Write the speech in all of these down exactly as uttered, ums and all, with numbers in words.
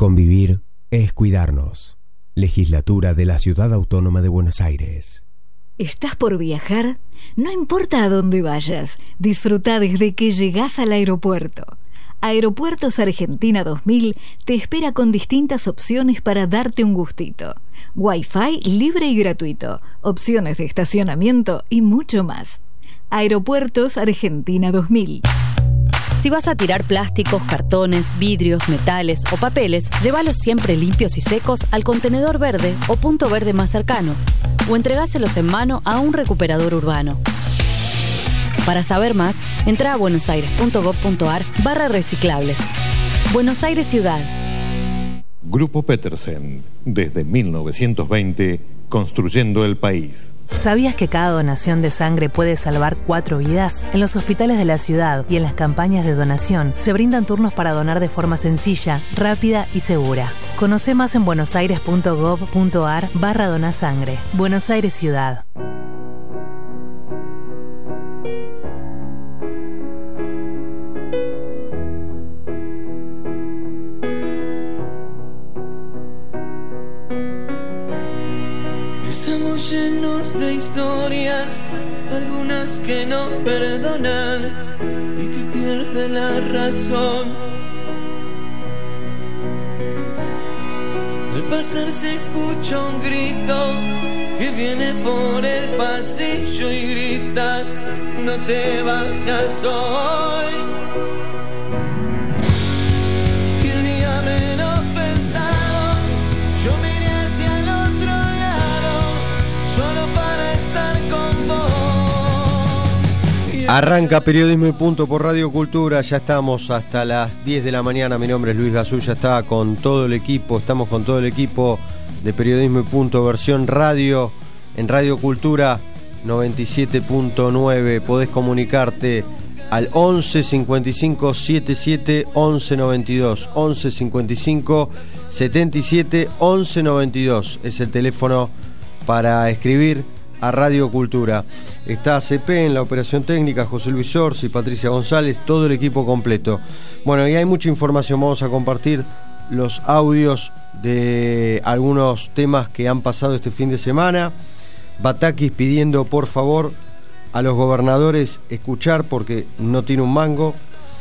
Convivir es cuidarnos. Legislatura de la Ciudad Autónoma de Buenos Aires. ¿Estás por viajar? No importa a dónde vayas, disfruta desde que llegás al aeropuerto. Aeropuertos Argentina dos mil te espera con distintas opciones para darte un gustito. Wi-Fi libre y gratuito, opciones de estacionamiento y mucho más. Aeropuertos Argentina dos mil. Si vas a tirar plásticos, cartones, vidrios, metales o papeles, llévalos siempre limpios y secos al contenedor verde o punto verde más cercano, o entregáselos en mano a un recuperador urbano. Para saber más, entra a buenosaires.gov.ar barra reciclables. Buenos Aires Ciudad. Grupo Petersen, desde mil novecientos veinte, construyendo el país. ¿Sabías que cada donación de sangre puede salvar cuatro vidas? En los hospitales de la ciudad y en las campañas de donación se brindan turnos para donar de forma sencilla, rápida y segura. Conoce más en buenosaires.gov.ar barra donasangre. Buenos Aires Ciudad. Estamos llenos de historias, algunas que no perdonan y que pierden la razón. Al pasar se escucha un grito que viene por el pasillo y grita: no te vayas hoy. Y el día menos pensado, yo me iré hacia el otro lado, solo para estar con vos. Arranca Periodismo y Punto por Radio Cultura. Ya estamos hasta las diez de la mañana. Mi nombre es Luis Gazú, ya está con todo el equipo. Estamos con todo el equipo de Periodismo y Punto versión radio en Radio Cultura noventa y siete punto nueve. Podés comunicarte al once cincuenta y cinco setenta y siete once noventa y dos. once cincuenta y cinco setenta y siete once noventa y dos es el teléfono para escribir a Radio Cultura. Está C P en la operación técnica, José Luis Orsi, Patricia González, todo el equipo completo. Bueno, y hay mucha información. Vamos a compartir los audios de algunos temas que han pasado este fin de semana. Batakis pidiendo por favor a los gobernadores escuchar porque no tiene un mango.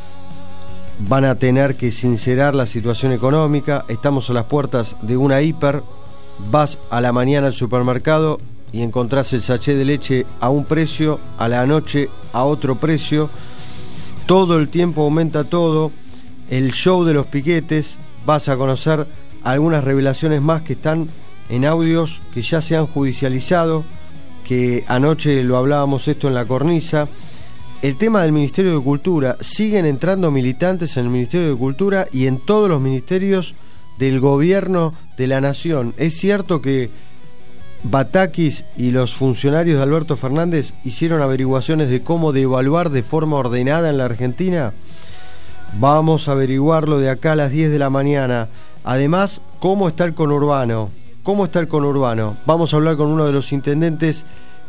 Van a tener que sincerar la situación económica. Estamos a las puertas de una hiper. Vas a la mañana al supermercado y encontrás el sachet de leche a un precio, a la noche a otro precio. Todo el tiempo aumenta todo. El show de los piquetes. Vas a conocer algunas revelaciones más que están en audios que ya se han judicializado, que anoche lo hablábamos esto en la cornisa. El tema del Ministerio de Cultura. Siguen entrando militantes en el Ministerio de Cultura y en todos los ministerios del gobierno de la nación. Es cierto que Batakis y los funcionarios de Alberto Fernández hicieron averiguaciones de cómo devaluar de forma ordenada en la Argentina. Vamos a averiguarlo de acá a las diez de la mañana. Además, ¿cómo está el conurbano? ¿Cómo está el conurbano? Vamos a hablar con uno de los intendentes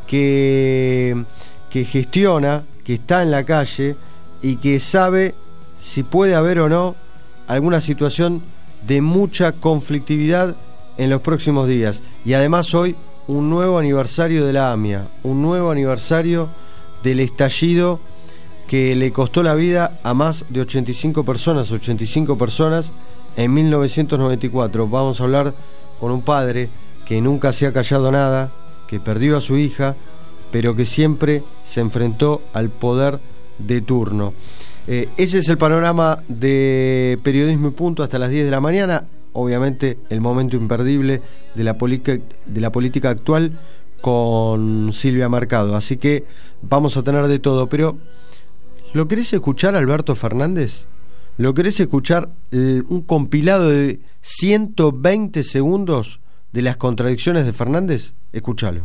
que, que gestiona, que está en la calle y que sabe si puede haber o no alguna situación de mucha conflictividad en los próximos días. Y además hoy un nuevo aniversario de la AMIA, un nuevo aniversario del estallido que le costó la vida a más de ochenta y cinco personas, ochenta y cinco personas en mil novecientos noventa y cuatro. Vamos a hablar con un padre que nunca se ha callado nada, que perdió a su hija, pero que siempre se enfrentó al poder de turno. Eh, ese es el panorama de Periodismo y Punto hasta las diez de la mañana. Obviamente el momento imperdible de la, polica, de la política actual con Silvia Mercado. Así que vamos a tener de todo. Pero, ¿lo querés escuchar, Alberto Fernández? ¿Lo querés escuchar el, un compilado de ciento veinte segundos de las contradicciones de Fernández? Escúchalo.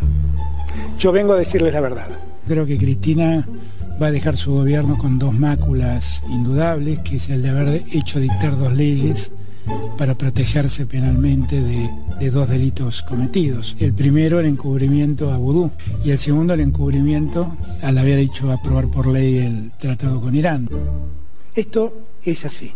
Yo vengo a decirles la verdad. Creo que Cristina va a dejar su gobierno con dos máculas indudables, que es el de haber hecho dictar dos leyes para protegerse penalmente de, de dos delitos cometidos. El primero, el encubrimiento a Vudú, y el segundo, el encubrimiento al haber hecho aprobar por ley el tratado con Irán. Esto es así.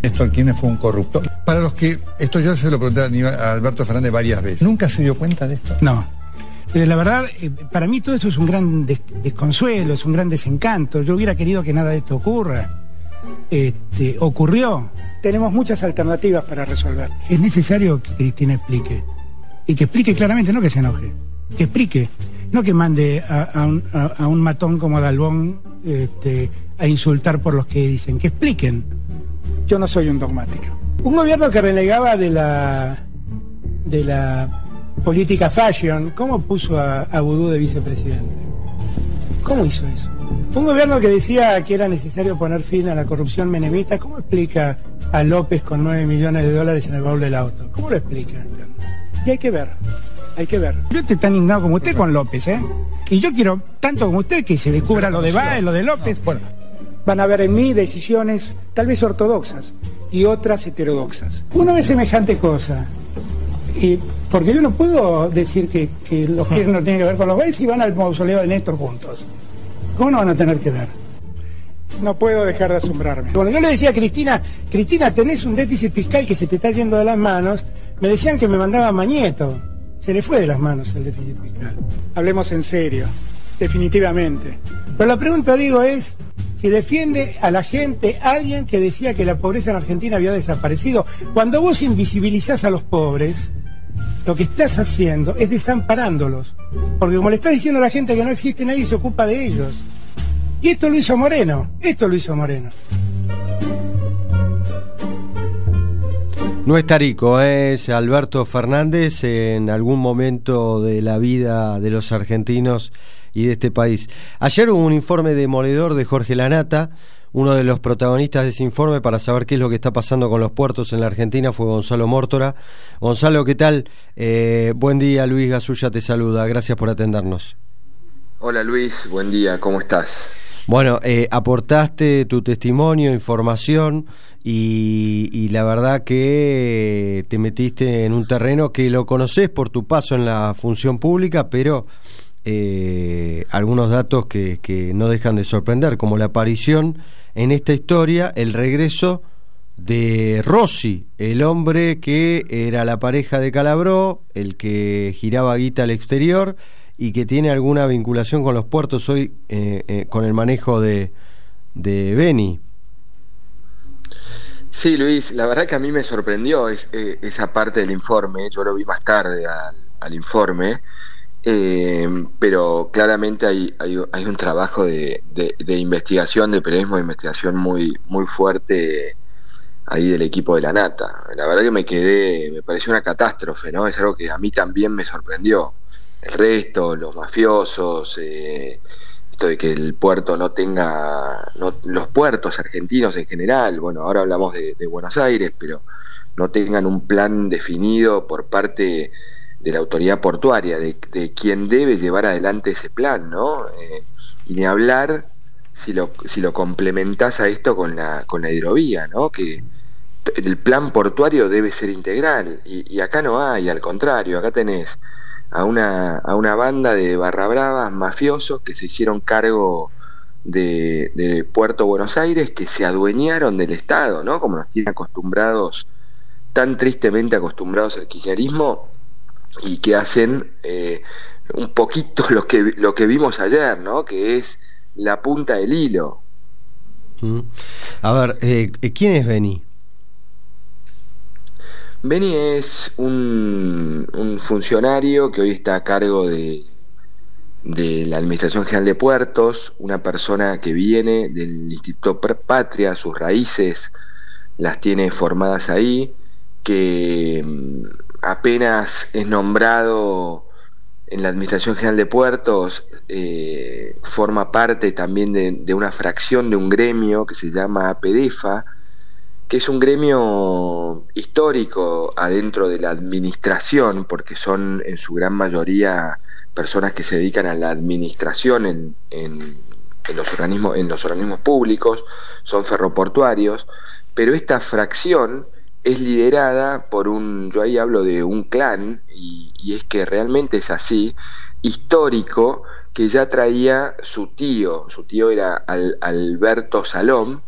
Néstor Kirchner fue un corrupto. Para los que, esto yo se lo pregunté a Aníbal- a Alberto Fernández varias veces, ¿nunca se dio cuenta de esto? No. Eh, La verdad, eh, para mí todo esto es un gran des- desconsuelo, es un gran desencanto. Yo hubiera querido que nada de esto ocurra. Este, ocurrió. Tenemos muchas alternativas para resolver. Es necesario que Cristina explique. Y que explique claramente, no que se enoje. Que explique. No que mande a, a un, a- a un matón como Dalbón este, a insultar por los que dicen. Que expliquen. Yo no soy un dogmático. Un gobierno que renegaba de la de la política fashion, ¿cómo puso a, a Vudú de vicepresidente? ¿Cómo hizo eso? Un gobierno que decía que era necesario poner fin a la corrupción menemista, ¿cómo explica a López con nueve millones de dólares en el baúl del auto? ¿Cómo lo explica? Y hay que ver, hay que ver. Yo estoy tan indignado como usted con López, ¿eh? Y yo quiero, tanto como usted, que se descubra lo de Báez, lo de López. Bueno, van a ver en mí decisiones tal vez ortodoxas y otras heterodoxas. Una vez semejante cosa, y porque yo no puedo decir que, que los Kirchner tienen que ver con los Báez y van al mausoleo de Néstor juntos. ¿Cómo no van a tener que ver? No puedo dejar de asombrarme. Cuando yo le decía a Cristina, Cristina, tenés un déficit fiscal que se te está yendo de las manos, me decían que me mandaba Mañeto. Se le fue de las manos el déficit fiscal. Hablemos en serio, definitivamente. Pero la pregunta, digo, es si defiende a la gente alguien que decía que la pobreza en Argentina había desaparecido. Cuando vos invisibilizás a los pobres, lo que estás haciendo es desamparándolos. Porque como le estás diciendo a la gente que no existe, nadie se ocupa de ellos. Y esto lo hizo Moreno, esto lo hizo Moreno. No es Tarico, es Alberto Fernández en algún momento de la vida de los argentinos y de este país. Ayer hubo un informe demoledor de Jorge Lanata. Uno de los protagonistas de ese informe para saber qué es lo que está pasando con los puertos en la Argentina fue Gonzalo Mórtora. Gonzalo, ¿qué tal? Eh, buen día, Luis Gasulla te saluda, gracias por atendernos. Hola Luis, buen día, ¿cómo estás? Bueno, eh, aportaste tu testimonio, información y, y la verdad que te metiste en un terreno que lo conocés por tu paso en la función pública, pero eh, algunos datos que, que no dejan de sorprender, como la aparición en esta historia, el regreso de Rossi, el hombre que era la pareja de Calabró, el que giraba guita al exterior y que tiene alguna vinculación con los puertos hoy, eh, eh, con el manejo de, de Beni. Sí, Luis, la verdad que a mí me sorprendió es, eh, esa parte del informe. Yo lo vi más tarde al, al informe, eh, pero claramente hay, hay, hay un trabajo de, de, de investigación, de periodismo de investigación muy, muy fuerte ahí del equipo de Lanata. La verdad que me quedé, me pareció una catástrofe, ¿no? Es algo que a mí también me sorprendió. El resto, los mafiosos, eh, esto de que el puerto no tenga, no, los puertos argentinos en general, bueno, ahora hablamos de, de Buenos Aires, pero no tengan un plan definido por parte de la autoridad portuaria, de, de quien debe llevar adelante ese plan, ¿no? Eh, y ni hablar si lo, si lo complementás a esto con la, con la hidrovía, ¿no? Que el plan portuario debe ser integral, y, y acá no hay, al contrario, acá tenés a una, a una banda de barra bravas mafiosos que se hicieron cargo de, de Puerto Buenos Aires, que se adueñaron del Estado, ¿no? Como nos tienen acostumbrados, tan tristemente acostumbrados al kirchnerismo, y que hacen eh, un poquito lo que, lo que vimos ayer, ¿no? Que es la punta del hilo. Mm. A ver, eh, ¿quién es Beni? Beni es un, un funcionario que hoy está a cargo de, de la Administración General de Puertos, una persona que viene del Instituto Patria, sus raíces las tiene formadas ahí, que apenas es nombrado en la Administración General de Puertos, eh, forma parte también de, de una fracción de un gremio que se llama APEDEFA, que es un gremio histórico adentro de la administración, porque son en su gran mayoría personas que se dedican a la administración en, en, en, los, organismos, en los organismos públicos, son ferroportuarios, pero esta fracción es liderada por un, yo ahí hablo de un clan, y, y es que realmente es así, histórico, que ya traía su tío, su tío era Al, Alberto Salom,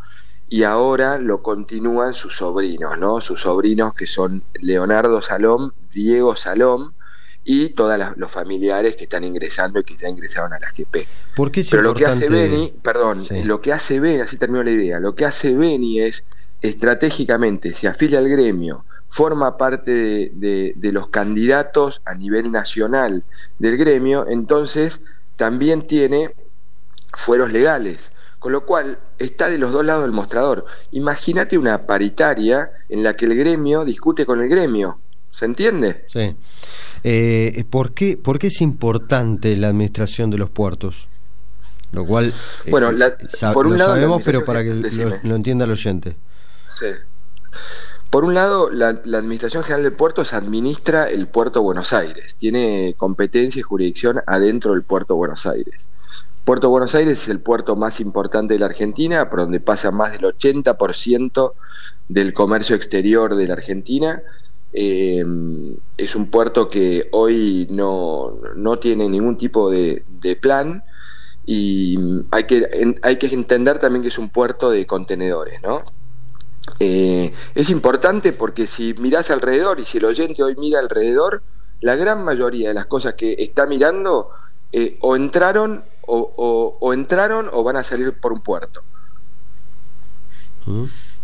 y ahora lo continúan sus sobrinos, ¿no? Sus sobrinos que son Leonardo Salom, Diego Salom y todos los familiares que están ingresando y que ya ingresaron a la G P. ¿Por qué es Pero importante? lo que hace Beni, perdón, Sí. lo que hace Beni, así termino la idea, lo que hace Beni es estratégicamente se afilia al gremio, forma parte de, de, de los candidatos a nivel nacional del gremio, entonces también tiene fueros legales, con lo cual está de los dos lados del mostrador. Imagínate una paritaria en la que el gremio discute con el gremio, ¿se entiende? Sí. Eh, ¿por qué, ¿Por qué es importante la administración de los puertos? Lo cual eh, bueno, la, sab- por un lo lado, sabemos, pero para que decime. lo, lo entienda el oyente. Sí. Por un lado, la, la Administración General de Puertos administra el Puerto Buenos Aires, tiene competencia y jurisdicción adentro del Puerto Buenos Aires. Puerto Buenos Aires es el puerto más importante de la Argentina, por donde pasa más del ochenta por ciento del comercio exterior de la Argentina. Eh, es un puerto que hoy no, no tiene ningún tipo de, de plan, y hay que, en, hay que entender también que es un puerto de contenedores, ¿no? Eh, es importante porque si mirás alrededor, y si el oyente hoy mira alrededor, la gran mayoría de las cosas que está mirando eh, o entraron o, o, o entraron o van a salir por un puerto. ¿Mm?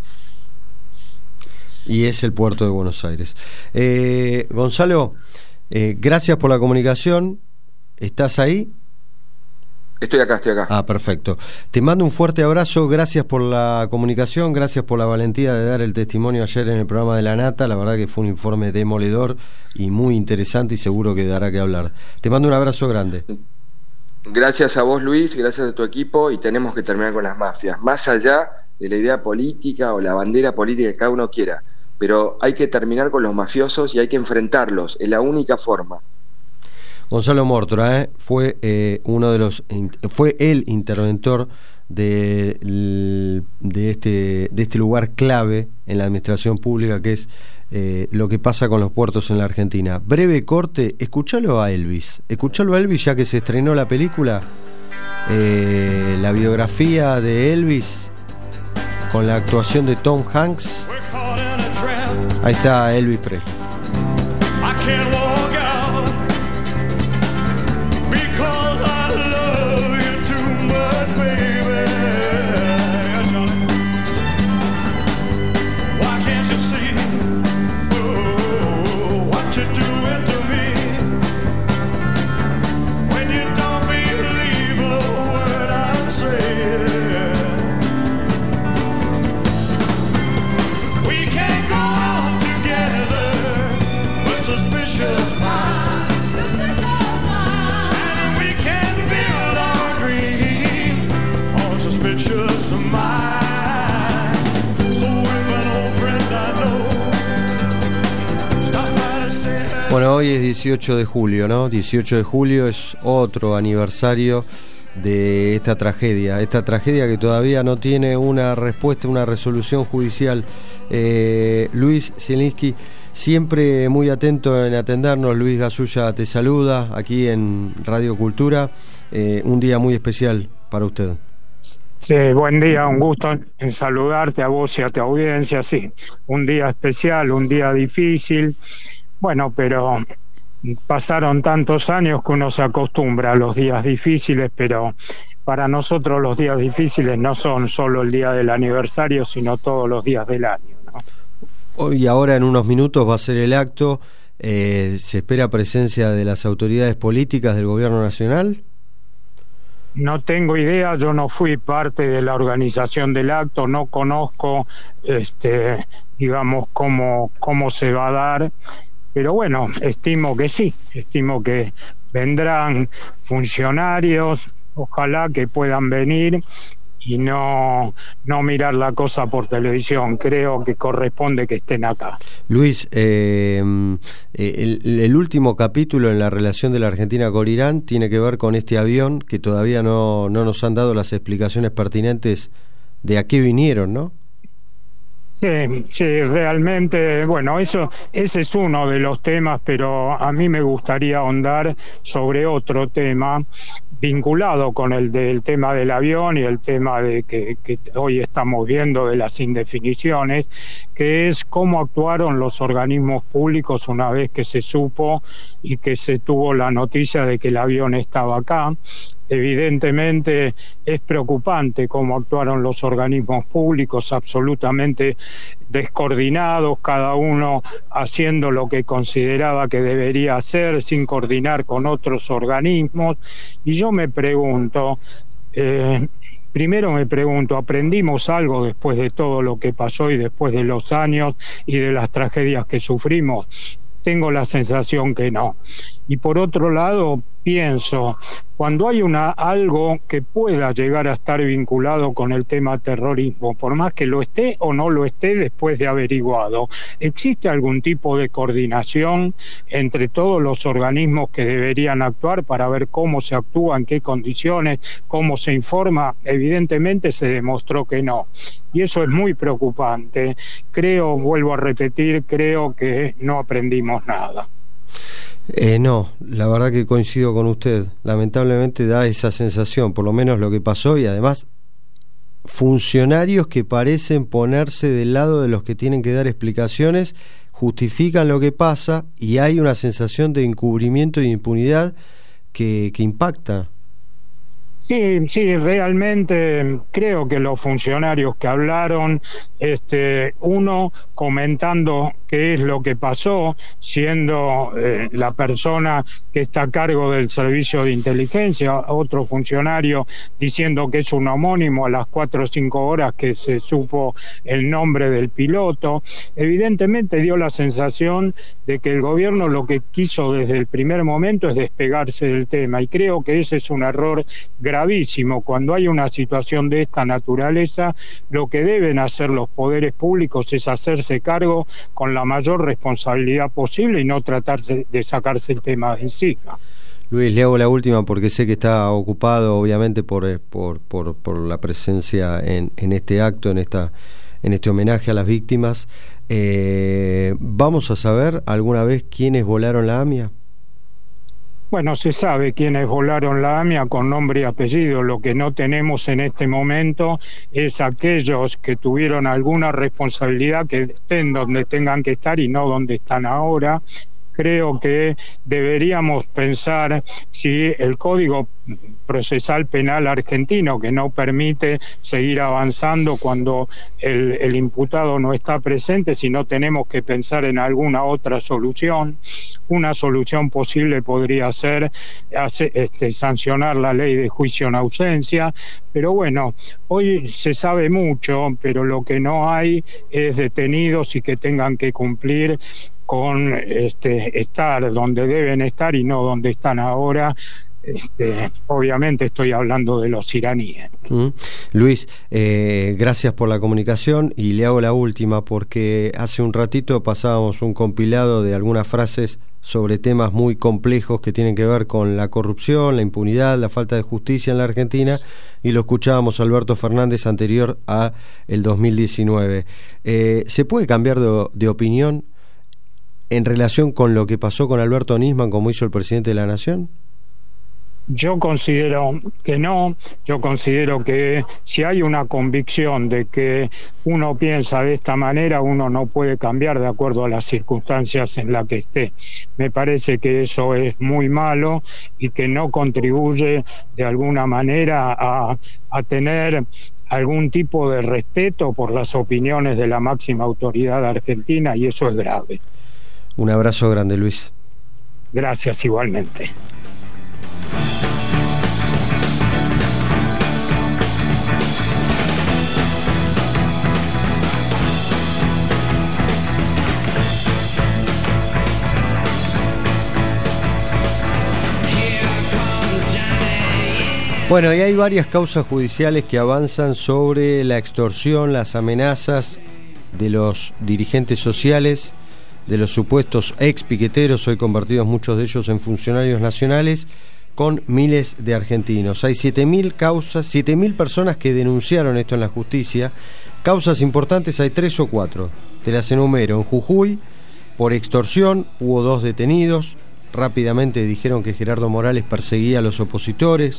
Y es el puerto de Buenos Aires. eh, Gonzalo, eh, gracias por la comunicación. ¿Estás ahí? Estoy acá, estoy acá. Ah, perfecto. Te mando un fuerte abrazo, gracias por la comunicación, gracias por la valentía de dar el testimonio ayer en el programa de La Nata. La verdad que fue un informe demoledor y muy interesante, y seguro que dará que hablar. Te mando un abrazo grande. Gracias a vos, Luis, gracias a tu equipo, y tenemos que terminar con las mafias, más allá de la idea política o la bandera política que cada uno quiera, pero hay que terminar con los mafiosos y hay que enfrentarlos, es la única forma. Gonzalo Mórtora eh, fue eh, uno de los fue el interventor de, de este de este lugar clave en la administración pública, que es eh, lo que pasa con los puertos en la Argentina. Breve corte, escuchalo a Elvis, escuchalo a Elvis, ya que se estrenó la película, eh, la biografía de Elvis con la actuación de Tom Hanks. Ahí está Elvis Presley. Bueno, hoy es dieciocho de julio, ¿no? dieciocho de julio es otro aniversario de esta tragedia, esta tragedia que todavía no tiene una respuesta, una resolución judicial. Eh, Luis Zielinski, siempre muy atento en atendernos. Luis Gasulla te saluda aquí en Radio Cultura. Eh, un día muy especial para usted. Sí, buen día, un gusto en saludarte a vos y a tu audiencia. Sí, un día especial, un día difícil. Bueno, pero pasaron tantos años que uno se acostumbra a los días difíciles, pero para nosotros los días difíciles no son solo el día del aniversario, sino todos los días del año, ¿no? Hoy, ahora en unos minutos va a ser el acto. Eh, ¿se espera presencia de las autoridades políticas del gobierno nacional? No tengo idea, yo no fui parte de la organización del acto, no conozco, este, digamos, cómo, cómo se va a dar. Pero bueno, estimo que sí, estimo que vendrán funcionarios, ojalá que puedan venir y no, no mirar la cosa por televisión. Creo que corresponde que estén acá. Luis, eh, el, el último capítulo en la relación de la Argentina con Irán tiene que ver con este avión que todavía no, no nos han dado las explicaciones pertinentes de a qué vinieron, ¿no? Sí, sí, realmente, bueno, eso, ese es uno de los temas, pero a mí me gustaría ahondar sobre otro tema vinculado con el del tema del avión y el tema de que, que hoy estamos viendo de las indefiniciones, que es cómo actuaron los organismos públicos una vez que se supo y que se tuvo la noticia de que el avión estaba acá. Evidentemente es preocupante cómo actuaron los organismos públicos, absolutamente descoordinados, cada uno haciendo lo que consideraba que debería hacer sin coordinar con otros organismos. Y yo me pregunto, eh, primero me pregunto, ¿aprendimos algo después de todo lo que pasó y después de los años y de las tragedias que sufrimos? Tengo la sensación que no. Y por otro lado, pienso, cuando hay una algo que pueda llegar a estar vinculado con el tema terrorismo, por más que lo esté o no lo esté después de averiguado, ¿existe algún tipo de coordinación entre todos los organismos que deberían actuar para ver cómo se actúa, en qué condiciones, cómo se informa? Evidentemente se demostró que no. Y eso es muy preocupante. Creo, vuelvo a repetir, creo que no aprendimos nada. Eh, no, la verdad que coincido con usted. Lamentablemente da esa sensación, por lo menos lo que pasó, y además funcionarios que parecen ponerse del lado de los que tienen que dar explicaciones, justifican lo que pasa y hay una sensación de encubrimiento y de impunidad que, que impacta. Sí, sí, realmente creo que los funcionarios que hablaron, este, uno comentando qué es lo que pasó, siendo eh, la persona que está a cargo del servicio de inteligencia, otro funcionario diciendo que es un homónimo a las cuatro o cinco horas que se supo el nombre del piloto. Evidentemente dio la sensación de que el gobierno lo que quiso desde el primer momento es despegarse del tema, y creo que ese es un error gravísimo. Cuando hay una situación de esta naturaleza, lo que deben hacer los poderes públicos es hacerse cargo con la mayor responsabilidad posible y no tratarse de sacarse el tema de encima. Luis, le hago la última porque sé que está ocupado obviamente por, por, por, por la presencia en, en este acto, en esta en este homenaje a las víctimas. Eh, ¿Vamos a saber alguna vez quiénes volaron la AMIA? Bueno, se sabe quiénes volaron la AMIA con nombre y apellido. Lo que no tenemos en este momento es aquellos que tuvieron alguna responsabilidad que estén donde tengan que estar y no donde están ahora. Creo que deberíamos pensar si el Código Procesal Penal argentino, que no permite seguir avanzando cuando el, el imputado no está presente, si no tenemos que pensar en alguna otra solución. Una solución posible podría ser hace, este, sancionar la ley de juicio en ausencia, pero bueno, hoy se sabe mucho, pero lo que no hay es detenidos y que tengan que cumplir con este, estar donde deben estar y no donde están ahora. Este, obviamente estoy hablando de los iraníes. Mm. Luis, eh, gracias por la comunicación, y le hago la última porque hace un ratito pasábamos un compilado de algunas frases sobre temas muy complejos que tienen que ver con la corrupción, la impunidad, la falta de justicia en la Argentina, y lo escuchábamos a Alberto Fernández anterior a el dos mil diecinueve. Eh, ¿se puede cambiar de, de opinión en relación con lo que pasó con Alberto Nisman, como hizo el presidente de la Nación? Yo considero que no. Yo considero que si hay una convicción de que uno piensa de esta manera, uno no puede cambiar de acuerdo a las circunstancias en las que esté. Me parece que eso es muy malo y que no contribuye de alguna manera a, a tener algún tipo de respeto por las opiniones de la máxima autoridad argentina, y eso es grave. Un abrazo grande, Luis. Gracias, igualmente. Bueno, y hay varias causas judiciales que avanzan sobre la extorsión, las amenazas de los dirigentes sociales, de los supuestos ex piqueteros, hoy convertidos muchos de ellos en funcionarios nacionales, con miles de argentinos. Hay siete mil causas, siete mil personas que denunciaron esto en la justicia. Causas importantes hay tres o cuatro. Te las enumero. En Jujuy, por extorsión, hubo dos detenidos. Rápidamente dijeron que Gerardo Morales perseguía a los opositores.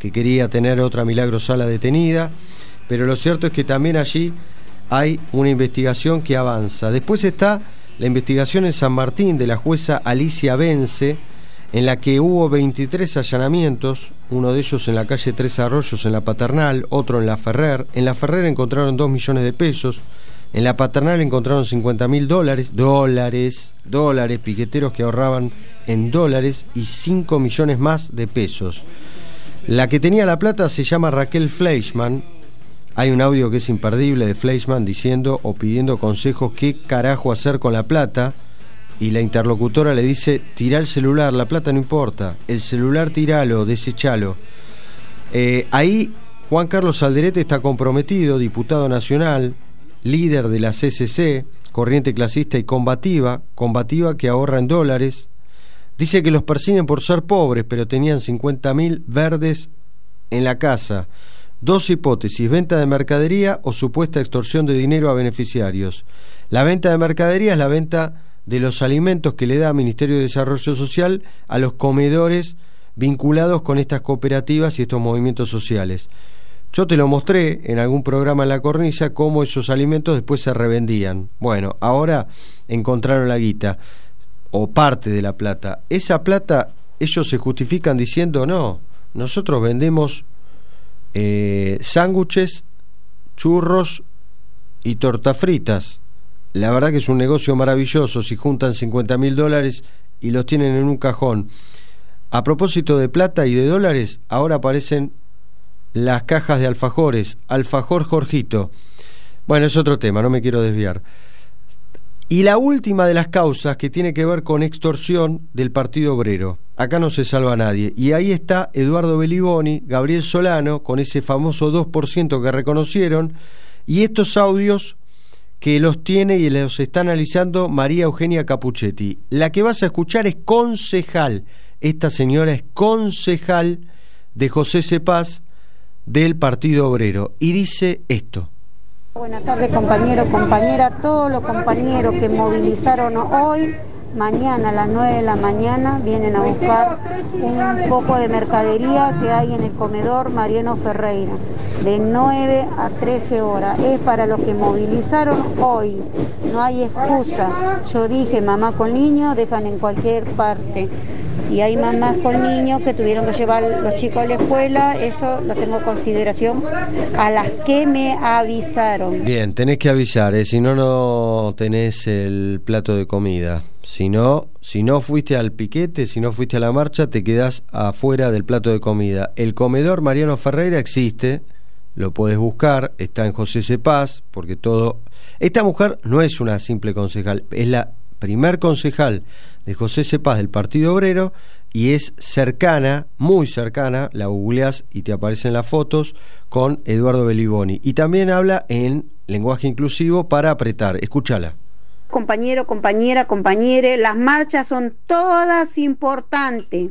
que quería tener otra Milagro Sala detenida, pero lo cierto es que también allí hay una investigación que avanza. Después está la investigación en San Martín de la jueza Alicia Vence, en la que hubo veintitrés allanamientos, uno de ellos en la calle Tres Arroyos en la Paternal, otro en la Ferrer. En la Ferrer encontraron dos millones de pesos, en la Paternal encontraron cincuenta mil dólares, dólares, dólares, piqueteros que ahorraban en dólares y cinco millones más de pesos. La que tenía la plata se llama Raquel Fleischmann. Hay un audio que es imperdible de Fleischmann diciendo o pidiendo consejos qué carajo hacer con la plata, y la interlocutora le dice: tirá el celular, la plata no importa, el celular tiralo, desechalo. Eh, ahí Juan Carlos Alderete está comprometido, diputado nacional, líder de la C C C, corriente clasista y combativa, combativa que ahorra en dólares. Dice que los persiguen por ser pobres, pero tenían cincuenta mil verdes en la casa. Dos hipótesis: venta de mercadería o supuesta extorsión de dinero a beneficiarios. La venta de mercadería es la venta de los alimentos que le da el Ministerio de Desarrollo Social a los comedores vinculados con estas cooperativas y estos movimientos sociales. Yo te lo mostré en algún programa en La Cornisa, cómo esos alimentos después se revendían. Bueno, ahora encontraron la guita, o parte de la plata. Esa plata, ellos se justifican diciendo: no, nosotros vendemos eh, sándwiches, churros y tortas fritas. La verdad que es un negocio maravilloso si juntan cincuenta mil dólares y los tienen en un cajón. A propósito de plata y de dólares, ahora aparecen las cajas de alfajores, alfajor Jorgito. Bueno, es otro tema, no me quiero desviar. Y la última de las causas, que tiene que ver con extorsión del Partido Obrero. Acá no se salva a nadie. Y ahí está Eduardo Beliboni, Gabriel Solano, con ese famoso dos por ciento que reconocieron, y estos audios que los tiene y los está analizando María Eugenia Capuchetti. La que vas a escuchar es concejal. Esta señora es concejal de José Cepaz del Partido Obrero, y dice esto. Buenas tardes, compañeros, compañeras, todos los compañeros que movilizaron hoy, mañana a las nueve de la mañana vienen a buscar un poco de mercadería que hay en el comedor Mariano Ferreira, de nueve a trece horas. Es para los que movilizaron hoy, no hay excusa. Yo dije, mamá con niños dejan en cualquier parte, y hay mamás con niños que tuvieron que llevar los chicos a la escuela. Eso lo tengo en consideración a las que me avisaron. Bien, tenés que avisar, ¿eh? Si no, no tenés el plato de comida. Si no, si no fuiste al piquete, si no fuiste a la marcha, te quedás afuera del plato de comida. El comedor Mariano Ferreira existe, lo podés buscar, está en José Cepaz, porque todo... Esta mujer no es una simple concejal, es la primer concejal de José Cepaz del Partido Obrero, y es cercana, muy cercana, la googleás y te aparecen las fotos, con Eduardo Beliboni. Y también habla en lenguaje inclusivo para apretar. Escúchala. Compañero, compañera, compañere, las marchas son todas importantes,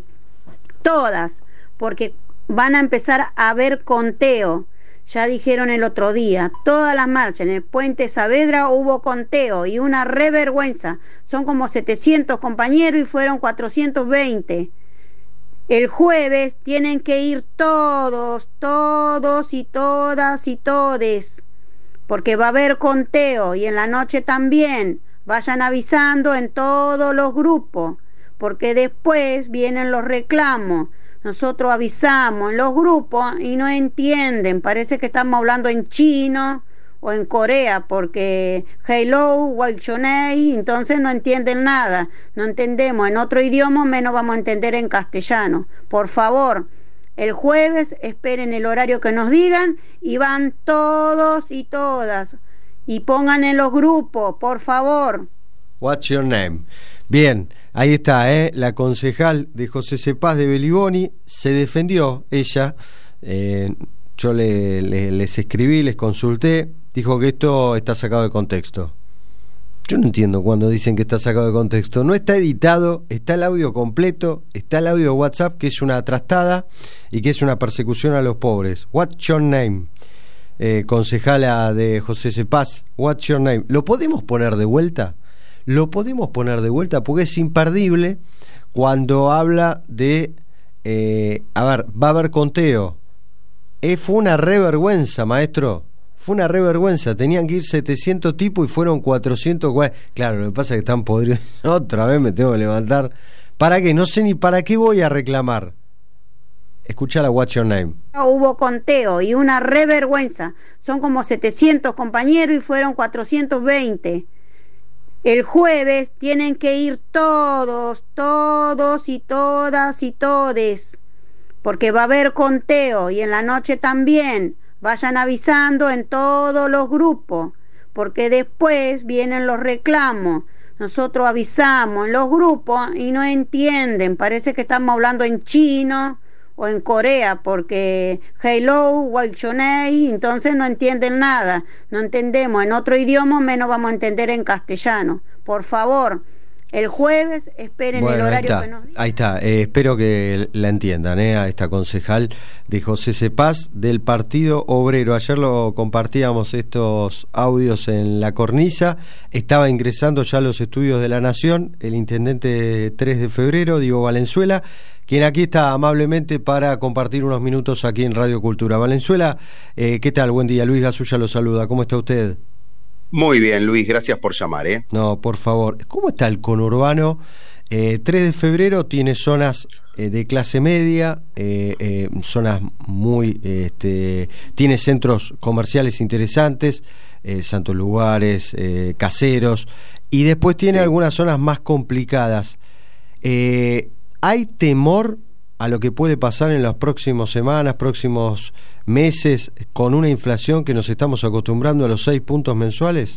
todas, porque van a empezar a haber conteo. Ya dijeron el otro día, todas las marchas en el Puente Saavedra hubo conteo y una revergüenza. Son como setecientos compañeros y fueron cuatrocientos veinte. El jueves tienen que ir todos, todos y todas y todes, porque va a haber conteo, y en la noche también. Vayan avisando en todos los grupos, porque después vienen los reclamos. Nosotros avisamos en los grupos y no entienden, parece que estamos hablando en chino o en Corea, porque hello, Walchonei, entonces no entienden nada, no entendemos en otro idioma, menos vamos a entender en castellano. Por favor, el jueves esperen el horario que nos digan y van todos y todas, y pongan en los grupos, por favor. What's your name? Bien, ahí está, ¿eh? La concejal de José Cepaz de Beliboni se defendió, ella, eh, yo le, le, les escribí, les consulté, dijo que esto está sacado de contexto. Yo no entiendo cuando dicen que está sacado de contexto. No está editado, está el audio completo, está el audio de WhatsApp, que es una trastada y que es una persecución a los pobres. What's your name? Eh, concejala de José Cepaz, what's your name? ¿Lo podemos poner de vuelta? Lo podemos poner de vuelta porque es imperdible cuando habla de, eh, a ver, va a haber conteo, Eh, fue una revergüenza, maestro. Fue una revergüenza. Tenían que ir setecientos tipos y fueron cuatrocientos. Claro, lo que pasa es que están podridos. Otra vez me tengo que levantar. ¿Para qué? No sé ni para qué voy a reclamar. Escucha la What's Your Name. Hubo conteo y una revergüenza. Son como setecientos compañeros y fueron cuatrocientos veinte. El jueves tienen que ir todos, todos y todas y todes, porque va a haber conteo, y en la noche también. Vayan avisando en todos los grupos, porque después vienen los reclamos. Nosotros avisamos en los grupos y no entienden. Parece que estamos hablando en chino o en Corea, porque hello, Walchonei, entonces no entienden nada. No entendemos en otro idioma, menos vamos a entender en castellano. Por favor, el jueves esperen bueno, el horario ahí que nos digan. Ahí está, eh, espero que la entiendan, eh, a esta concejal de José Cepaz del Partido Obrero. Ayer lo compartíamos estos audios en la cornisa. Estaba ingresando ya a los estudios de La Nación el intendente tres de febrero, Diego Valenzuela, quien aquí está amablemente para compartir unos minutos aquí en Radio Cultura. Valenzuela, eh, ¿qué tal? Buen día, Luis Gasulla lo saluda. ¿Cómo está usted? Muy bien, Luis, gracias por llamar, ¿eh? No, por favor. ¿Cómo está el conurbano? Eh, tres de febrero tiene zonas eh, de clase media, eh, eh, zonas muy... Este, tiene centros comerciales interesantes, eh, santos lugares, eh, caseros, y después tiene sí. algunas zonas más complicadas. Eh, ¿Hay temor a lo que puede pasar en las próximas semanas, próximos meses, con una inflación que nos estamos acostumbrando a los seis puntos mensuales?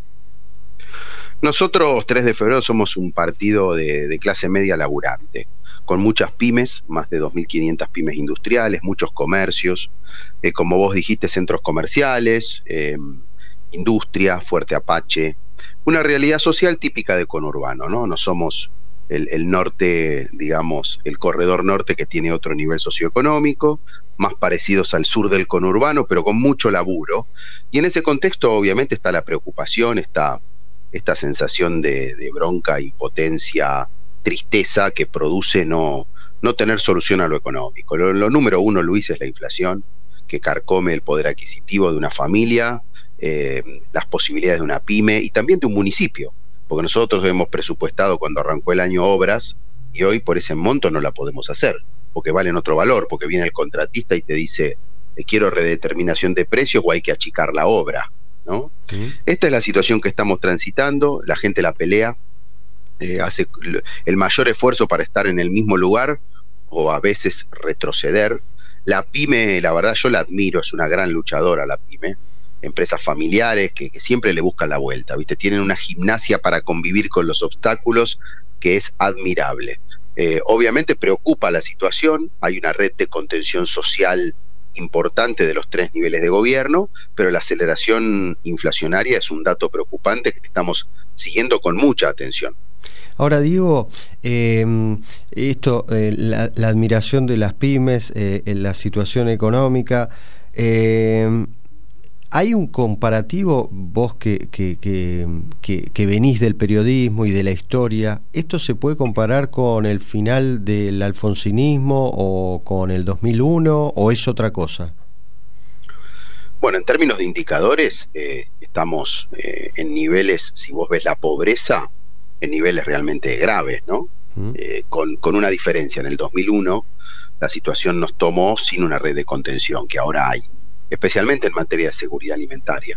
Nosotros, tres de febrero, somos un partido de, de clase media laburante, con muchas pymes, más de dos mil quinientas pymes industriales, muchos comercios, eh, como vos dijiste, centros comerciales, eh, industria, Fuerte Apache, una realidad social típica de conurbano, ¿no? No somos el, el norte, digamos, el corredor norte, que tiene otro nivel socioeconómico, más parecidos al sur del conurbano, pero con mucho laburo. Y en ese contexto, obviamente, está la preocupación, está esta sensación de, de bronca, impotencia, tristeza que produce no, no tener solución a lo económico. Lo, lo número uno, Luis, es la inflación, que carcome el poder adquisitivo de una familia, eh, las posibilidades de una pyme y también de un municipio, porque nosotros hemos presupuestado cuando arrancó el año obras y hoy por ese monto no la podemos hacer, porque valen otro valor, porque viene el contratista y te dice, eh, quiero redeterminación de precios o hay que achicar la obra, ¿no? Sí. Esta es la situación que estamos transitando, la gente la pelea, eh, hace el mayor esfuerzo para estar en el mismo lugar o a veces retroceder. La pyme, la verdad yo la admiro, es una gran luchadora la pyme, empresas familiares que, que siempre le buscan la vuelta, ¿viste? Tienen una gimnasia para convivir con los obstáculos que es admirable. Eh, obviamente preocupa la situación, hay una red de contención social importante de los tres niveles de gobierno, pero la aceleración inflacionaria es un dato preocupante que estamos siguiendo con mucha atención. Ahora digo, eh, esto, eh, la, la admiración de las pymes, eh, la situación económica, eh, ¿hay un comparativo, vos que, que, que, que, que venís del periodismo y de la historia, esto se puede comparar con el final del alfonsinismo o con el dos mil uno o es otra cosa? Bueno, en términos de indicadores, eh, estamos eh, en niveles, si vos ves la pobreza, en niveles realmente graves, ¿no? Mm. Eh, con, con una diferencia, en el dos mil uno la situación nos tomó sin una red de contención que ahora hay, especialmente en materia de seguridad alimentaria.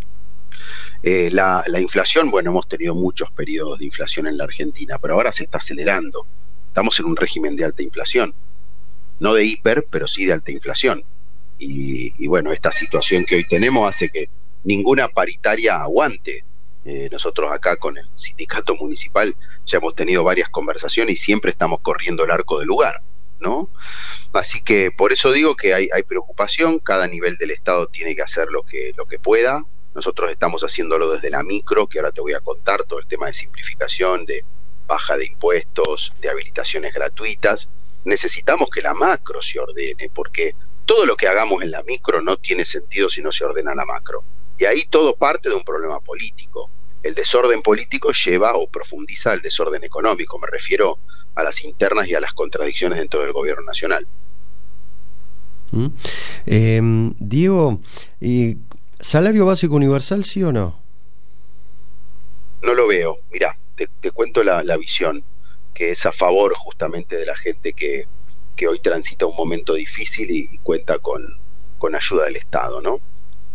Eh, la, la inflación, bueno, hemos tenido muchos periodos de inflación en la Argentina, pero ahora se está acelerando. Estamos en un régimen de alta inflación, no de hiper, pero sí de alta inflación. Y, y bueno, esta situación que hoy tenemos hace que ninguna paritaria aguante. Eh, nosotros acá con el sindicato municipal ya hemos tenido varias conversaciones y siempre estamos corriendo el arco del lugar, ¿no? Así que por eso digo que hay, hay preocupación, cada nivel del Estado tiene que hacer lo que, lo que pueda. Nosotros estamos haciéndolo desde la micro, que ahora te voy a contar, todo el tema de simplificación, de baja de impuestos, de habilitaciones gratuitas. Necesitamos que la macro se ordene, porque todo lo que hagamos en la micro no tiene sentido si no se ordena la macro. Y ahí todo parte de un problema político. El desorden político lleva o profundiza el desorden económico, me refiero a las internas y a las contradicciones dentro del gobierno nacional. ¿Mm? Eh, Diego, ¿y salario básico universal, sí o no? No lo veo. Mirá, te, te cuento la, la visión, que es a favor justamente de la gente que, que hoy transita un momento difícil y, y cuenta con, con ayuda del Estado, ¿no?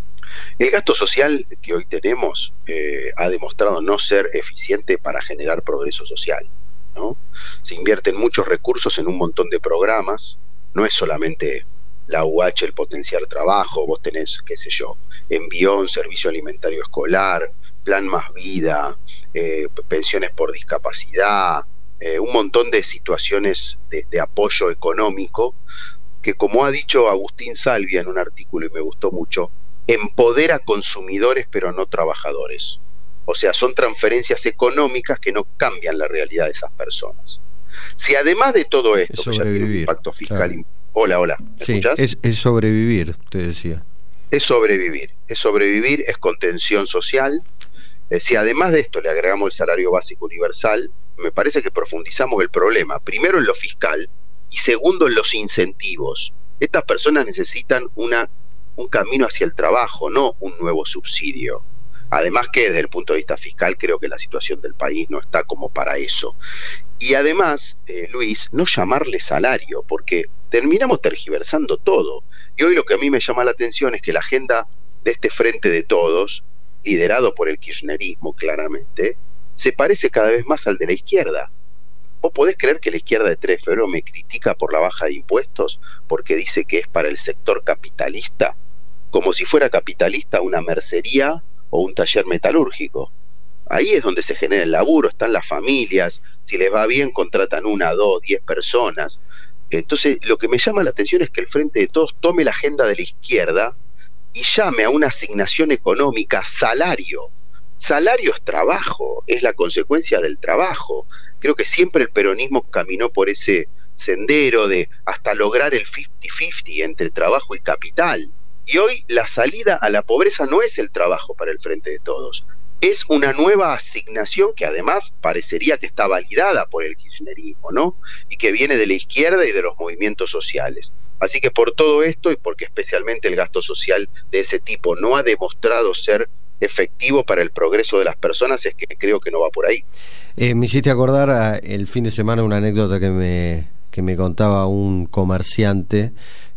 El gasto social que hoy tenemos eh, ha demostrado no ser eficiente para generar progreso social, ¿no? Se invierten muchos recursos en un montón de programas, no es solamente la U H, el potenciar trabajo, vos tenés, qué sé yo, envión, servicio alimentario escolar, plan más vida, eh, pensiones por discapacidad, eh, un montón de situaciones de, de apoyo económico que, como ha dicho Agustín Salvia en un artículo y me gustó mucho, empodera consumidores pero no trabajadores. O sea, son transferencias económicas que no cambian la realidad de esas personas. Si además de todo esto, que ya tiene un impacto fiscal... Claro. Hola, hola, ¿me sí, escuchás? Es, es sobrevivir, te decía. Es sobrevivir, es sobrevivir, es contención social. Eh, si además de esto le agregamos el salario básico universal, me parece que profundizamos el problema, primero en lo fiscal y segundo en los incentivos. Estas personas necesitan una, un camino hacia el trabajo, no un nuevo subsidio. Además que desde el punto de vista fiscal creo que la situación del país no está como para eso. Y además, eh, Luis, no llamarle salario, porque terminamos tergiversando todo. Y hoy lo que a mí me llama la atención es que la agenda de este Frente de Todos, liderado por el kirchnerismo claramente, se parece cada vez más al de la izquierda. ¿Vos podés creer que la izquierda de tres de febrero me critica por la baja de impuestos porque dice que es para el sector capitalista? Como si fuera capitalista una mercería o un taller metalúrgico. Ahí es donde se genera el laburo, están las familias, si les va bien contratan una, dos, diez personas. Entonces lo que me llama la atención es que el Frente de Todos tome la agenda de la izquierda y llame a una asignación económica salario. Salario es trabajo, es la consecuencia del trabajo. Creo que siempre el peronismo caminó por ese sendero de hasta lograr el cincuenta cincuenta entre trabajo y capital. Y hoy la salida a la pobreza no es el trabajo para el Frente de Todos. Es una nueva asignación que además parecería que está validada por el kirchnerismo, ¿no? Y que viene de la izquierda y de los movimientos sociales. Así que por todo esto, y porque especialmente el gasto social de ese tipo no ha demostrado ser efectivo para el progreso de las personas, es que creo que no va por ahí. Eh, me hiciste acordar a, el fin de semana una anécdota que me, que me contaba un comerciante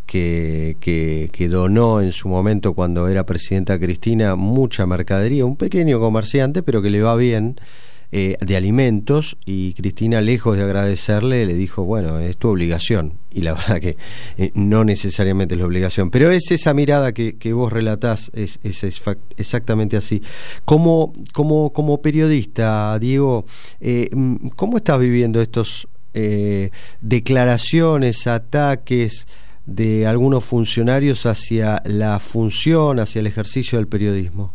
Que, que, que donó en su momento, cuando era presidenta Cristina, mucha mercadería, un pequeño comerciante pero que le va bien, eh, de alimentos, y Cristina, lejos de agradecerle, le dijo, bueno, es tu obligación, y la verdad que eh, no necesariamente es la obligación, pero es esa mirada que, que vos relatás, es, es, es exactamente así. Como, como, como periodista, Diego, eh, ¿cómo estás viviendo estos eh, declaraciones, ataques de algunos funcionarios hacia la función, hacia el ejercicio del periodismo?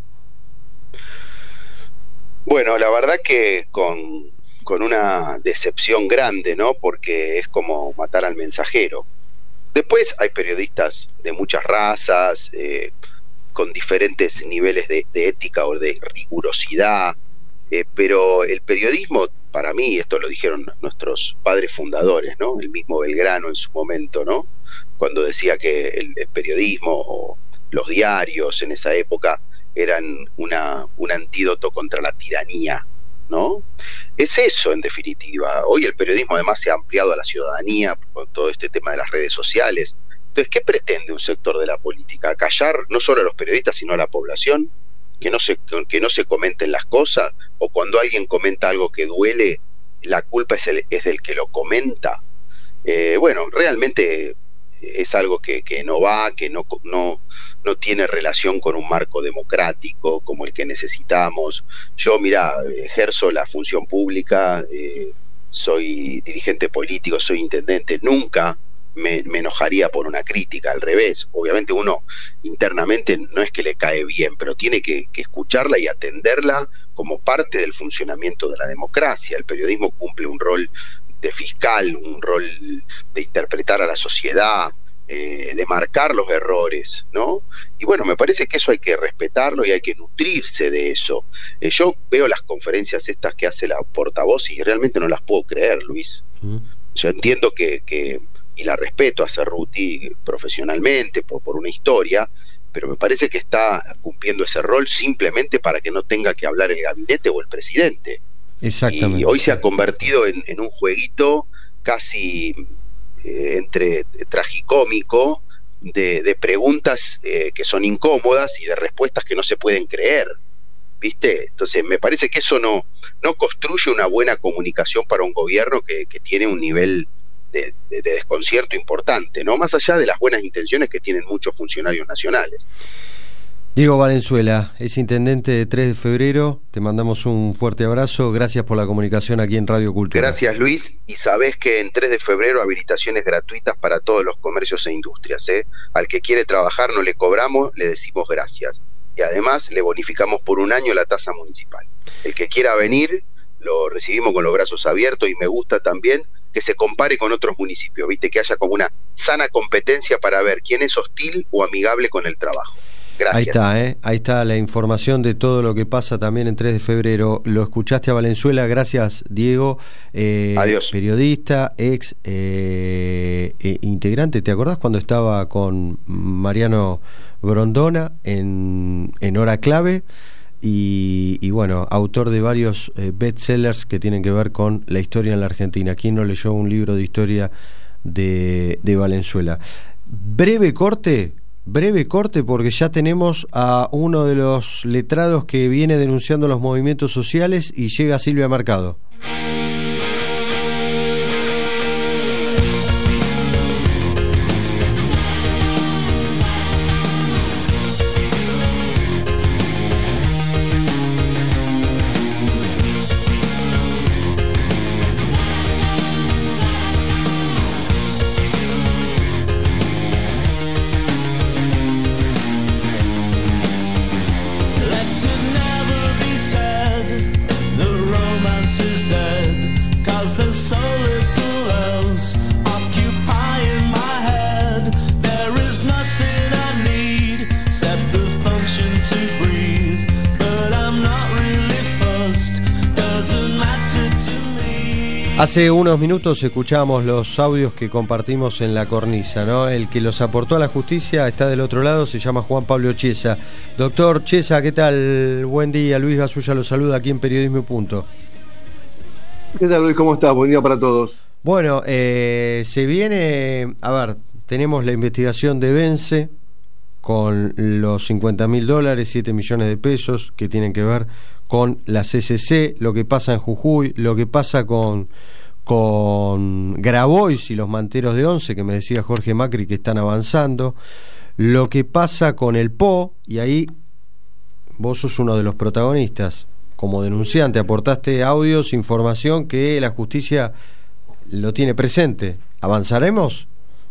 Bueno, la verdad que con, con una decepción grande, ¿no? Porque es como matar al mensajero. Después hay periodistas de muchas razas, eh, con diferentes niveles de, de ética o de rigurosidad, eh, pero el periodismo, para mí, esto lo dijeron nuestros padres fundadores, ¿no? El mismo Belgrano en su momento, ¿no? Cuando decía que el, el periodismo o los diarios en esa época eran una, un antídoto contra la tiranía, ¿no? Es eso, en definitiva. Hoy el periodismo además se ha ampliado a la ciudadanía con todo este tema de las redes sociales. Entonces, ¿qué pretende un sector de la política? ¿Callar no solo a los periodistas, sino a la población? ¿Que no se, que no se comenten las cosas? ¿O cuando alguien comenta algo que duele, la culpa es, el, es del que lo comenta? Eh, bueno, realmente es algo que, que no va, que no, no, no tiene relación con un marco democrático como el que necesitamos. Yo, mira, ejerzo la función pública, eh, soy dirigente político, soy intendente, nunca me, me enojaría por una crítica, al revés. Obviamente uno internamente no es que le cae bien, pero tiene que, que escucharla y atenderla como parte del funcionamiento de la democracia. El periodismo cumple un rol de fiscal, un rol de interpretar a la sociedad, eh, de marcar los errores, ¿no? Y bueno, me parece que eso hay que respetarlo y hay que nutrirse de eso. Eh, yo veo las conferencias estas que hace la portavoz y realmente no las puedo creer, Luis. Mm. Yo entiendo que, que y la respeto a Cerruti profesionalmente por, por una historia, pero me parece que está cumpliendo ese rol simplemente para que no tenga que hablar el gabinete o el presidente. Exactamente. Y hoy se ha convertido en, en un jueguito casi eh, entre tragicómico de, de preguntas eh, que son incómodas y de respuestas que no se pueden creer, ¿viste? Entonces me parece que eso no, no construye una buena comunicación para un gobierno que, que tiene un nivel de, de, de desconcierto importante, ¿no? Más allá de las buenas intenciones que tienen muchos funcionarios nacionales. Diego Valenzuela, es intendente de tres de febrero, te mandamos un fuerte abrazo, gracias por la comunicación aquí en Radio Cultura. Gracias, Luis, y sabés que en tres de febrero habilitaciones gratuitas para todos los comercios e industrias, ¿eh? Al que quiere trabajar no le cobramos, le decimos gracias, y además le bonificamos por un año la tasa municipal. El que quiera venir, lo recibimos con los brazos abiertos, y me gusta también que se compare con otros municipios, viste, que haya como una sana competencia para ver quién es hostil o amigable con el trabajo. Gracias. Ahí está, ¿eh? Ahí está la información de todo lo que pasa también en tres de febrero. Lo escuchaste a Valenzuela, gracias Diego. Eh, Adiós. Periodista, ex eh, eh, integrante, ¿te acordás cuando estaba con Mariano Grondona en, en Hora Clave? Y, y bueno, autor de varios eh, bestsellers que tienen que ver con la historia en la Argentina. ¿Quién no leyó un libro de historia de, de Valenzuela? Breve corte. Breve corte porque ya tenemos a uno de los letrados que viene denunciando los movimientos sociales y llega Silvia Mercado. Hace unos minutos escuchamos los audios que compartimos en la cornisa, ¿no? El que los aportó a la justicia está del otro lado, se llama Juan Pablo Chiesa. Doctor Chiesa, ¿qué tal? Buen día, Luis Gasulla lo saluda aquí en Periodismo y Punto. ¿Qué tal, Luis? ¿Cómo estás? Buen día para todos. Bueno, eh, se viene, a ver, tenemos la investigación de Vence con los cincuenta mil dólares, siete millones de pesos que tienen que ver con la C C C, lo que pasa en Jujuy, lo que pasa con, con Grabois y los manteros de Once, que me decía Jorge Macri que están avanzando, lo que pasa con el P O, y ahí vos sos uno de los protagonistas, como denunciante, aportaste audios, información que la justicia lo tiene presente. ¿Avanzaremos?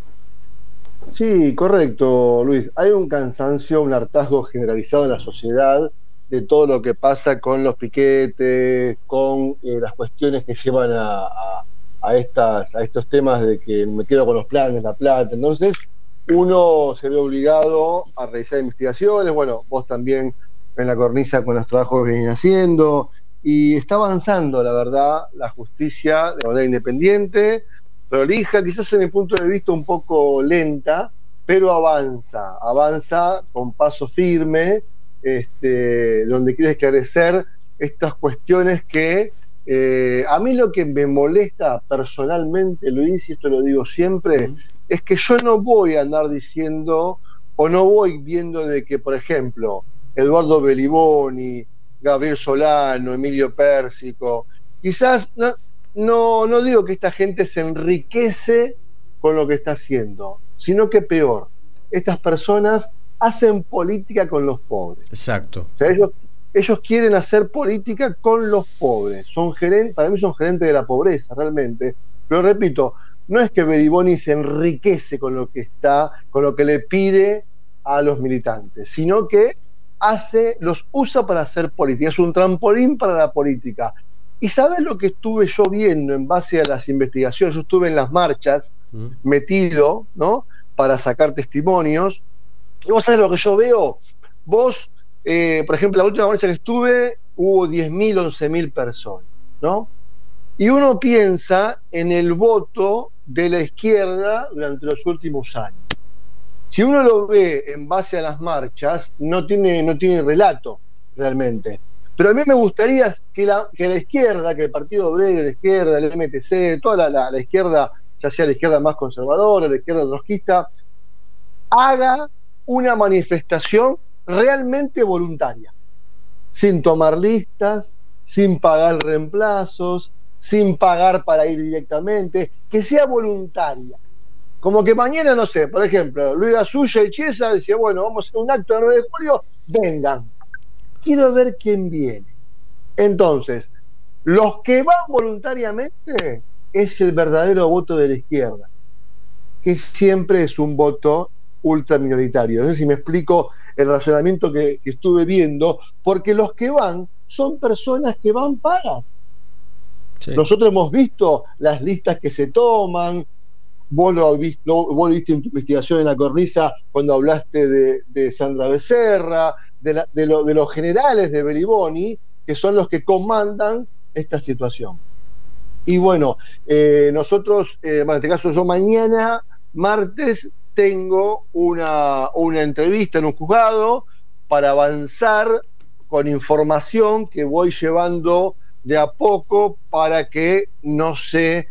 Sí, correcto, Luis. Hay un cansancio, un hartazgo generalizado en la sociedad de todo lo que pasa con los piquetes, con eh, las cuestiones que llevan a, a, a, estas, a estos temas de que me quedo con los planes, la plata. Entonces, uno se ve obligado a realizar investigaciones. Bueno, vos también en la cornisa con los trabajos que vienen haciendo. Y está avanzando, la verdad, la justicia de manera independiente, prolija, quizás en mi punto de vista un poco lenta, pero avanza, avanza con paso firme, este, donde quiere esclarecer estas cuestiones que eh, a mí lo que me molesta personalmente, Luis, y esto lo digo siempre, uh-huh. es que yo no voy a andar diciendo o no voy viendo de que, por ejemplo, Eduardo Beliboni, Gabriel Solano, Emilio Pérsico, quizás no, no, no digo que esta gente se enriquece con lo que está haciendo, sino que peor, estas personas hacen política con los pobres. Exacto. O sea, ellos, ellos quieren hacer política con los pobres. Son gerentes, para mí son gerentes de la pobreza, realmente. Pero repito, no es que Beliboni se enriquece con lo que está, con lo que le pide a los militantes, sino que hace, los usa para hacer política. Es un trampolín para la política. ¿Y sabes lo que estuve yo viendo en base a las investigaciones? Yo estuve en las marchas, mm. metido, ¿no? Para sacar testimonios. Y vos sabés lo que yo veo, vos, eh, por ejemplo, la última marcha que estuve, hubo diez mil, once mil personas, ¿no? Y uno piensa en el voto de la izquierda durante los últimos años. Si uno lo ve en base a las marchas, no tiene, no tiene relato realmente. Pero a mí me gustaría que la, que la izquierda, que el Partido Obrero, la izquierda, el M T C, toda la, la, la izquierda, ya sea la izquierda más conservadora, la izquierda trotskista, haga una manifestación realmente voluntaria, sin tomar listas, sin pagar reemplazos, sin pagar para ir directamente, que sea voluntaria. Como que mañana, no sé, por ejemplo, Luis Gasulla y Chiesa decía, bueno, vamos a hacer un acto el nueve de julio, vengan. Quiero ver quién viene. Entonces, los que van voluntariamente es el verdadero voto de la izquierda, que siempre es un voto ultraminoritario. No sé si me explico el razonamiento que, que estuve viendo, porque los que van son personas que van pagas. Sí. Nosotros hemos visto las listas que se toman. Vos lo, viste, lo, vos lo viste en tu investigación en La Cornisa cuando hablaste de, de Sandra Becerra, de, la, de, lo, de los generales de Beliboni, que son los que comandan esta situación. Y bueno, eh, nosotros, eh, en este caso yo mañana, martes, tengo una, una entrevista en un juzgado para avanzar con información que voy llevando de a poco para que no se,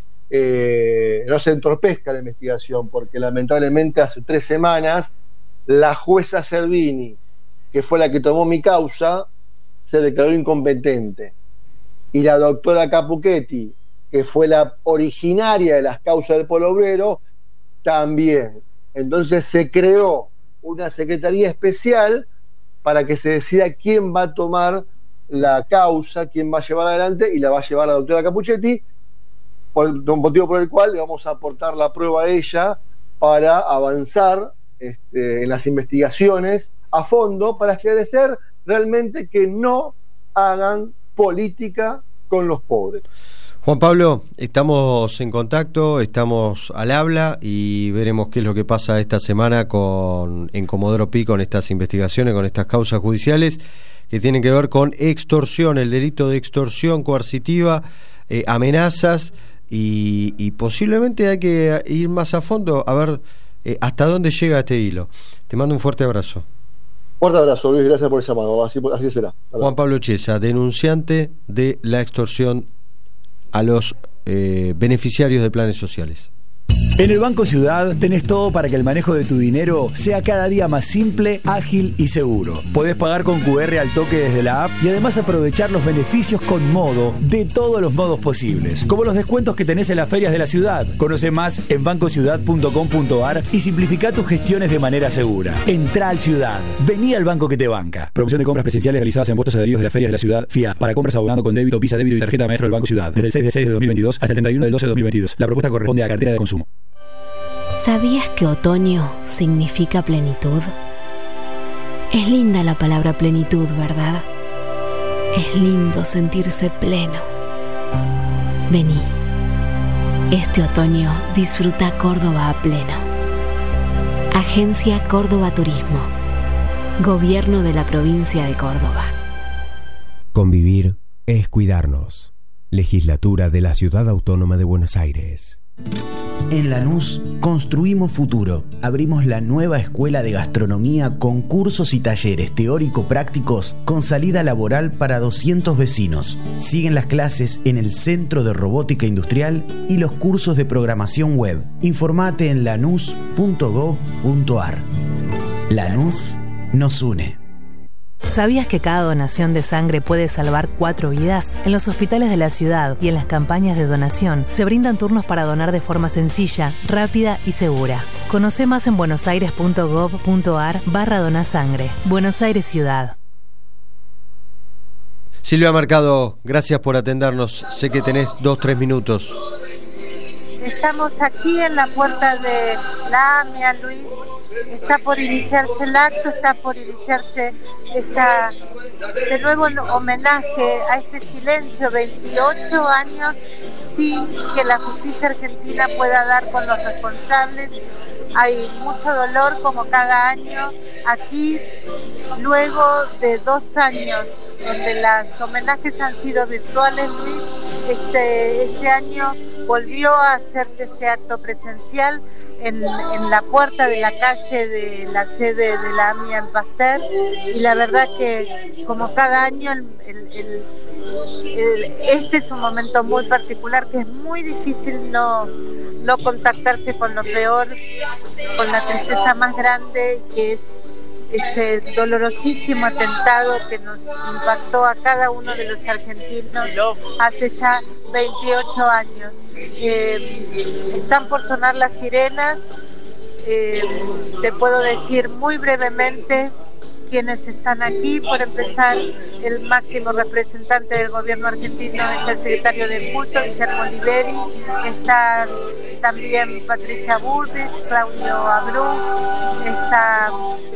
eh, no se entorpezca la investigación, porque lamentablemente hace tres semanas la jueza Servini, que fue la que tomó mi causa, se declaró incompetente, y la doctora Capuchetti, que fue la originaria de las causas del Polo Obrero, también. Entonces se creó una secretaría especial para que se decida quién va a tomar la causa, quién va a llevar adelante, y la va a llevar la doctora Capuchetti, por un motivo por el cual le vamos a aportar la prueba a ella para avanzar este, en las investigaciones a fondo, para esclarecer realmente que no hagan política con los pobres. Juan Pablo, estamos en contacto, estamos al habla y veremos qué es lo que pasa esta semana con, en Comodoro Pi con estas investigaciones, con estas causas judiciales que tienen que ver con extorsión, el delito de extorsión coercitiva, eh, amenazas y, y posiblemente hay que ir más a fondo a ver eh, hasta dónde llega este hilo. Te mando un fuerte abrazo. Fuerte abrazo, Luis, gracias por el llamado, así, así será. Juan Pablo Chiesa, denunciante de la extorsión a los eh, beneficiarios de planes sociales. En el Banco Ciudad tenés todo para que el manejo de tu dinero sea cada día más simple, ágil y seguro. Podés pagar con cu erre al toque desde la app y además aprovechar los beneficios con Modo de todos los modos posibles, como los descuentos que tenés en las ferias de la ciudad. Conoce más en banco ciudad punto com punto ar y simplifica tus gestiones de manera segura. Entrá al Ciudad. Vení al banco que te banca. Promoción de compras presenciales realizadas en puestos adheridos de las ferias de la ciudad F I A para compras abonando con débito, Visa débito y tarjeta maestro del Banco Ciudad. Desde el seis de seis de dos mil veintidós hasta el treinta y uno del doce de dos mil veintidós. La propuesta corresponde a cartera de consumo. ¿Sabías que otoño significa plenitud? Es linda la palabra plenitud, ¿verdad? Es lindo sentirse pleno. Vení. Este otoño disfruta Córdoba a pleno. Agencia Córdoba Turismo. Gobierno de la provincia de Córdoba. Convivir es cuidarnos. Legislatura de la Ciudad Autónoma de Buenos Aires. En Lanús construimos futuro. Abrimos la nueva escuela de gastronomía con cursos y talleres teórico-prácticos con salida laboral para doscientos vecinos. Siguen las clases en el Centro de Robótica Industrial y los cursos de programación web. Informate en lanús punto gob punto ar. Lanús nos une. ¿Sabías que cada donación de sangre puede salvar cuatro vidas? En los hospitales de la ciudad y en las campañas de donación se brindan turnos para donar de forma sencilla, rápida y segura. Conoce más en buenosaires punto gob punto ar barra donasangre. Buenos Aires Ciudad. Silvia Mercado, gracias por atendernos. Sé que tenés dos, tres minutos. Estamos aquí en la puerta de la AMIA, Luis. Está por iniciarse el acto, está por iniciarse esta, este nuevo homenaje a este silencio, veintiocho años sin que la justicia argentina pueda dar con los responsables. Hay mucho dolor como cada año. Aquí, luego de dos años donde los homenajes han sido virtuales, Luis, este, este año volvió a hacerse este acto presencial en, en la puerta de la calle de la sede de la Amiens Pasteur, y la verdad que como cada año el, el, el, el, este es un momento muy particular, que es muy difícil no, no contactarse con lo peor, con la tristeza más grande, que es ese dolorosísimo atentado que nos impactó a cada uno de los argentinos hace ya veintiocho años. Eh, están por sonar las sirenas. Eh, te puedo decir muy brevemente quienes están aquí. Por empezar, el máximo representante del gobierno argentino es el secretario de Culto, Guillermo Oliveri. Está también Patricia Bullrich, Claudio Abreu, está,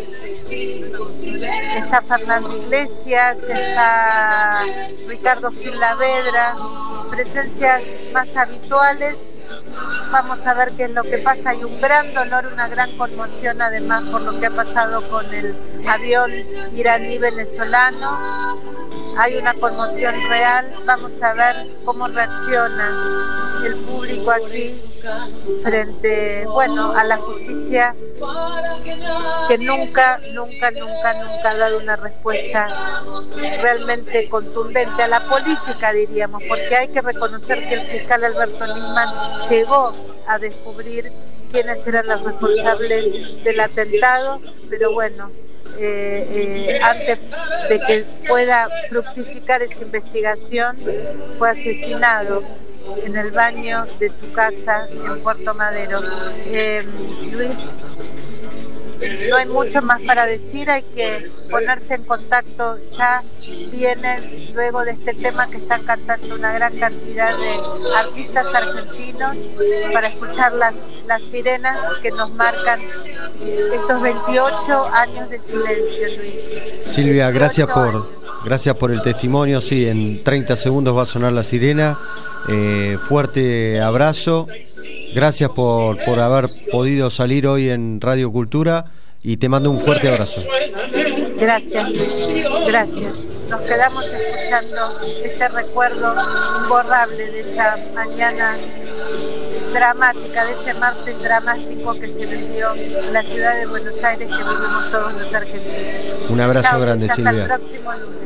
está Fernando Iglesias, está Ricardo Filavedra, presencias más habituales. Vamos a ver qué es lo que pasa. Hay un gran dolor, una gran conmoción, además, por lo que ha pasado con el avión iraní venezolano. Hay una conmoción real. Vamos a ver cómo reacciona el público aquí frente, bueno, a la justicia, que nunca, nunca, nunca, nunca ha dado una respuesta realmente contundente a la política, diríamos, porque hay que reconocer que el fiscal Alberto Nisman llegó a descubrir quiénes eran los responsables del atentado, pero bueno, eh, eh, antes de que pueda fructificar esa investigación, fue asesinado en el baño de su casa en Puerto Madero. Eh, Luis, no hay mucho más para decir, hay que ponerse en contacto. Ya vienen, luego de este tema que están cantando una gran cantidad de artistas argentinos, para escuchar las, las sirenas que nos marcan estos veintiocho años de silencio, Luis. Silvia, gracias por, gracias por el testimonio. Sí, en treinta segundos va a sonar la sirena. Eh, fuerte abrazo, gracias por, por haber podido salir hoy en Radio Cultura, y te mando un fuerte abrazo. Gracias, gracias. Nos quedamos escuchando este recuerdo imborrable de esa mañana dramática, de ese martes dramático que se vivió en la ciudad de Buenos Aires, que vivimos todos los argentinos. Un abrazo Chau, grande, hasta Silvia. el próximo lunes.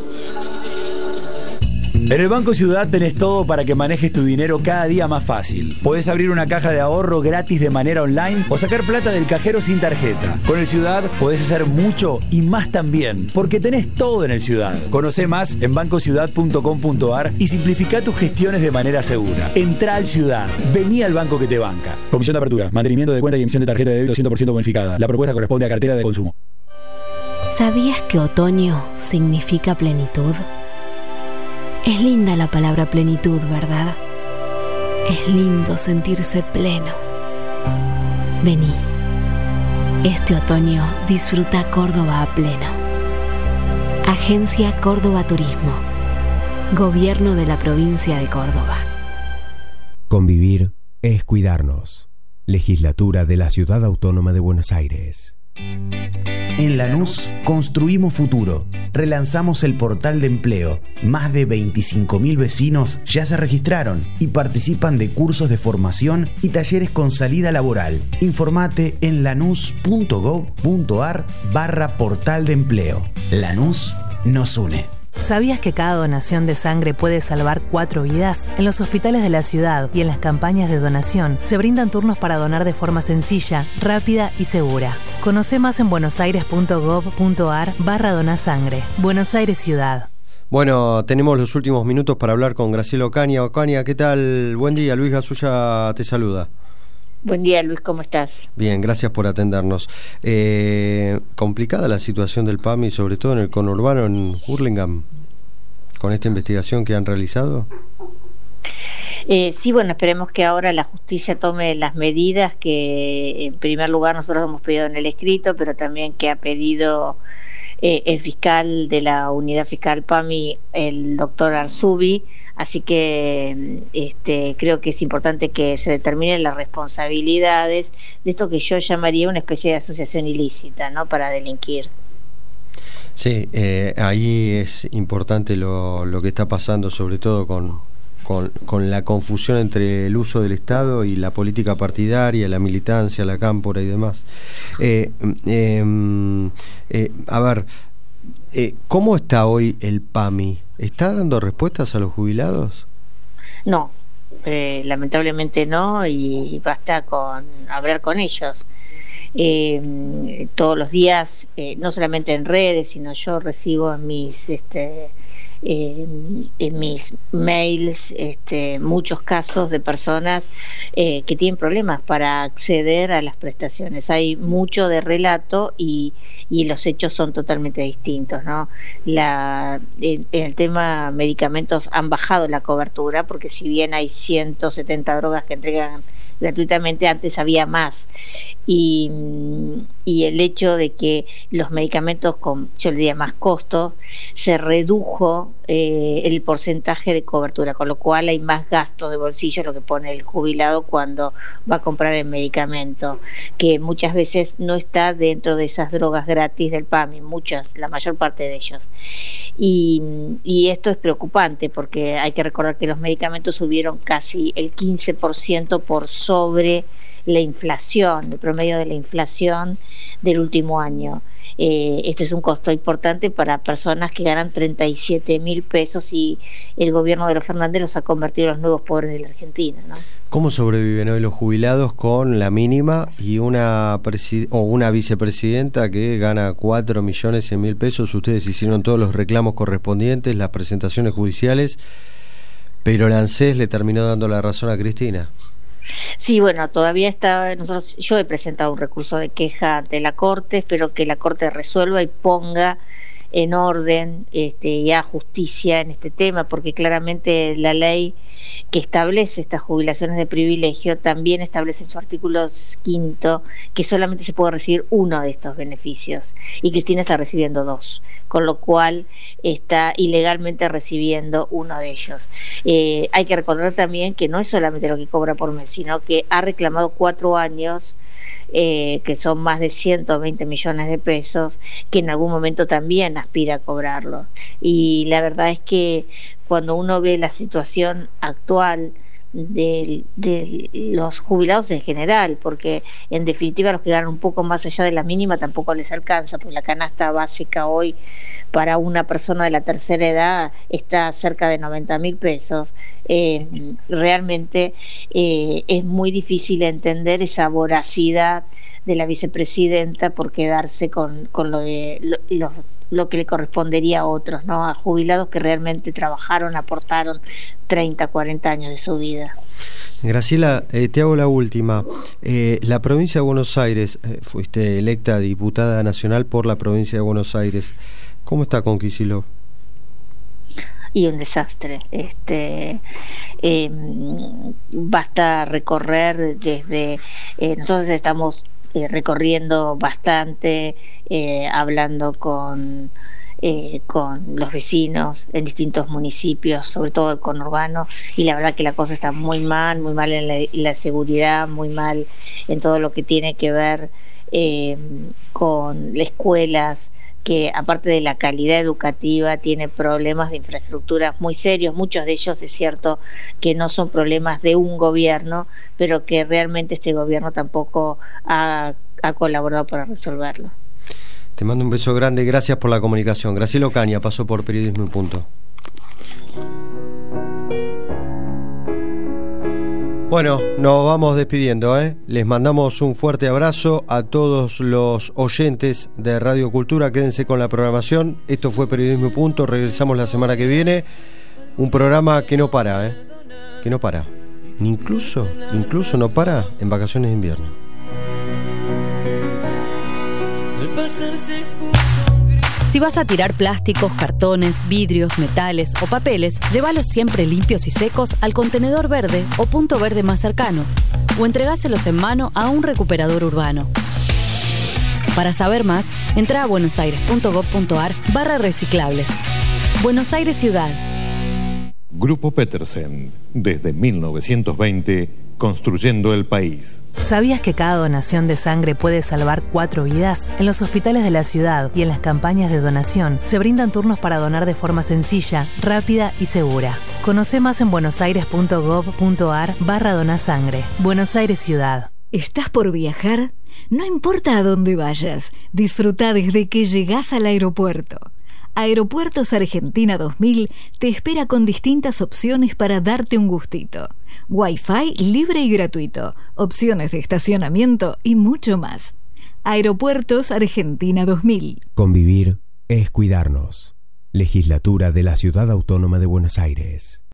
En el Banco Ciudad tenés todo para que manejes tu dinero cada día más fácil. Podés abrir una caja de ahorro gratis de manera online o sacar plata del cajero sin tarjeta. Con el Ciudad podés hacer mucho y más también, porque tenés todo en el Ciudad. Conocé más en banco ciudad punto com punto ar y simplificá tus gestiones de manera segura. Entrá al Ciudad, vení al banco que te banca. Comisión de apertura, mantenimiento de cuenta y emisión de tarjeta de débito cien por ciento bonificada. La propuesta corresponde a cartera de consumo. ¿Sabías que otoño significa plenitud? Es linda la palabra plenitud, ¿verdad? Es lindo sentirse pleno. Vení. Este otoño disfruta Córdoba a pleno. Agencia Córdoba Turismo. Gobierno de la provincia de Córdoba. Convivir es cuidarnos. Legislatura de la Ciudad Autónoma de Buenos Aires. En Lanús construimos futuro. Relanzamos el portal de empleo. Más de veinticinco mil vecinos ya se registraron y participan de cursos de formación y talleres con salida laboral. Informate en lanús punto gob punto ar barra portal de empleo. Lanús nos une. ¿Sabías que cada donación de sangre puede salvar cuatro vidas? En los hospitales de la ciudad y en las campañas de donación se brindan turnos para donar de forma sencilla, rápida y segura. Conoce más en buenosaires punto gob punto ar barra donasangre. Buenos Aires Ciudad. Bueno, tenemos los últimos minutos para hablar con Graciela Ocaña. Ocaña, ¿qué tal? Buen día, Luis Gasulla te saluda. Buen día, Luis, ¿cómo estás? Bien, gracias por atendernos. Eh, complicada la situación del P A M I, sobre todo en el conurbano en Hurlingham, con esta investigación que han realizado. Eh, sí, bueno, esperemos que ahora la justicia tome las medidas que, en primer lugar, nosotros hemos pedido en el escrito, pero también que ha pedido eh, el fiscal de la unidad fiscal P A M I, el doctor Arzubi. Así que este, creo que es importante que se determinen las responsabilidades de esto que yo llamaría una especie de asociación ilícita, ¿no?, para delinquir. Sí, eh, ahí es importante lo, lo que está pasando, sobre todo con, con, con la confusión entre el uso del Estado y la política partidaria, la militancia, la cámpora y demás. Eh, eh, eh, a ver, eh, ¿cómo está hoy el PAMI? ¿Está dando respuestas a los jubilados? No, eh, lamentablemente no, y basta con hablar con ellos. Eh, todos los días, eh, no solamente en redes, sino yo recibo en mis este, eh, en mis mails este, muchos casos de personas eh, que tienen problemas para acceder a las prestaciones. Hay mucho de relato y, y los hechos son totalmente distintos, ¿no? La, en, en el tema medicamentos han bajado la cobertura, porque si bien hay ciento setenta drogas que entregan gratuitamente, antes había más, y, y el hecho de que los medicamentos con, yo le diría, más costo, se redujo eh, el porcentaje de cobertura, con lo cual hay más gasto de bolsillo, lo que pone el jubilado cuando va a comprar el medicamento, que muchas veces no está dentro de esas drogas gratis del PAMI, muchas, la mayor parte de ellos. Y, y esto es preocupante, porque hay que recordar que los medicamentos subieron casi el quince por ciento por sobre la inflación, el promedio de la inflación del último año. Eh, este es un costo importante para personas que ganan treinta y siete mil pesos, y el gobierno de los Fernández los ha convertido en los nuevos pobres de la Argentina, ¿no? ¿Cómo sobreviven hoy los jubilados con la mínima y una presi- o una vicepresidenta que gana cuatro millones cien mil pesos? Ustedes hicieron todos los reclamos correspondientes, las presentaciones judiciales, pero el ANSES le terminó dando la razón a Cristina. Sí, bueno, todavía está, nosotros, yo he presentado un recurso de queja ante la Corte, espero que la Corte resuelva y ponga en orden este, y haga justicia en este tema, porque claramente la ley que establece estas jubilaciones de privilegio también establece en su artículo quinto que solamente se puede recibir uno de estos beneficios, y Cristina está recibiendo dos, con lo cual está ilegalmente recibiendo uno de ellos. Eh, hay que recordar también que no es solamente lo que cobra por mes, sino que ha reclamado cuatro años, Eh, que son más de ciento veinte millones de pesos, que en algún momento también aspira a cobrarlo. Y la verdad es que cuando uno ve la situación actual de, de los jubilados en general, porque en definitiva los que ganan un poco más allá de la mínima tampoco les alcanza, porque la canasta básica hoy para una persona de la tercera edad está cerca de noventa mil pesos. Eh, realmente eh, es muy difícil entender esa voracidad de la vicepresidenta por quedarse con, con lo de lo, lo, lo que le correspondería a otros, ¿no? A jubilados que realmente trabajaron, aportaron treinta, cuarenta años de su vida. Graciela, eh, te hago la última. Eh, la provincia de Buenos Aires, eh, fuiste electa diputada nacional por la provincia de Buenos Aires. ¿Cómo está con Kicillof? Y un desastre. Este, eh, basta recorrer desde... Eh, nosotros estamos eh, recorriendo bastante, eh, hablando con... Eh, con los vecinos en distintos municipios, sobre todo el conurbano, y la verdad que la cosa está muy mal, muy mal en la, en la seguridad, muy mal en todo lo que tiene que ver eh, con las escuelas, que aparte de la calidad educativa tiene problemas de infraestructura muy serios. Muchos de ellos es cierto que no son problemas de un gobierno, pero que realmente este gobierno tampoco ha, ha colaborado para resolverlo. Te mando un beso grande, gracias por la comunicación. Graciela Ocaña pasó por Periodismo y Punto. Bueno, nos vamos despidiendo, ¿eh? Les mandamos un fuerte abrazo a todos los oyentes de Radio Cultura. Quédense con la programación. Esto fue Periodismo y Punto. Regresamos la semana que viene. Un programa que no para, ¿eh? Que no para. Incluso, incluso no para en vacaciones de invierno. Si vas a tirar plásticos, cartones, vidrios, metales o papeles, llévalos siempre limpios y secos al contenedor verde o punto verde más cercano, o entregáselos en mano a un recuperador urbano. Para saber más, entra a buenosaires.gov.ar barra reciclables. Buenos Aires Ciudad. Grupo Petersen, desde mil novecientos veinte, construyendo el país. ¿Sabías que cada donación de sangre puede salvar cuatro vidas? En los hospitales de la ciudad y en las campañas de donación se brindan turnos para donar de forma sencilla, rápida y segura. Conoce más en buenosaires.gov.ar barra donasangre. Buenos Aires Ciudad. ¿Estás por viajar? No importa a dónde vayas, disfruta desde que llegás al aeropuerto. Aeropuertos Argentina dos mil te espera con distintas opciones para darte un gustito. Wi-Fi libre y gratuito, opciones de estacionamiento y mucho más. Aeropuertos Argentina dos mil. Convivir es cuidarnos. Legislatura de la Ciudad Autónoma de Buenos Aires.